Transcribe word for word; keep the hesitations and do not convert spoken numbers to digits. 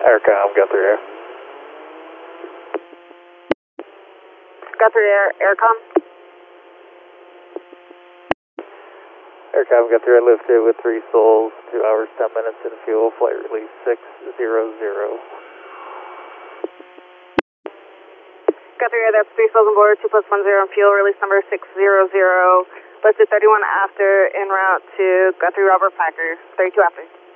Aircom, Guthrie Air. Guthrie Air, Aircom. Aircom, Guthrie Air, lifted with three souls, two hours, ten minutes in fuel, flight release six zero zero. Guthrie Air, that's three souls on board, two plus one zero in fuel, release number six zero zero. Listed thirty-one after, en route to Guthrie Robert Packer, thirty-two after.